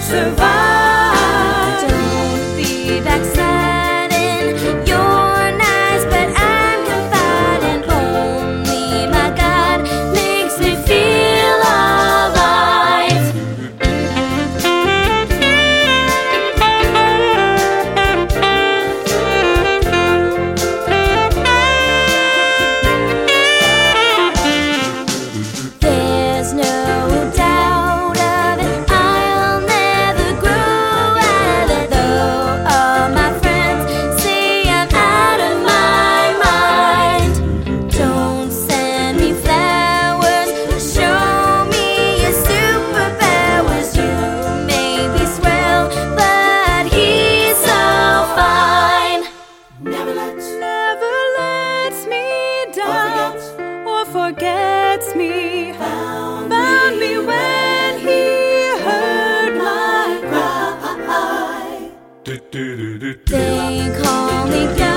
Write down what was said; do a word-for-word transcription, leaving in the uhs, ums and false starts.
survive. Don't be backsliding. You're nice, but I'm confiding. Only my God makes me feel alive. There's no doubt of it. I'll never grow out of it. Though all my friends say I'm out of my mind. Don't send me flowers or show me your superpowers. You may be swell, but he's so fine. Never lets, Never lets me down or forgets me. found Found me when he heard my cry. cry. They call me God.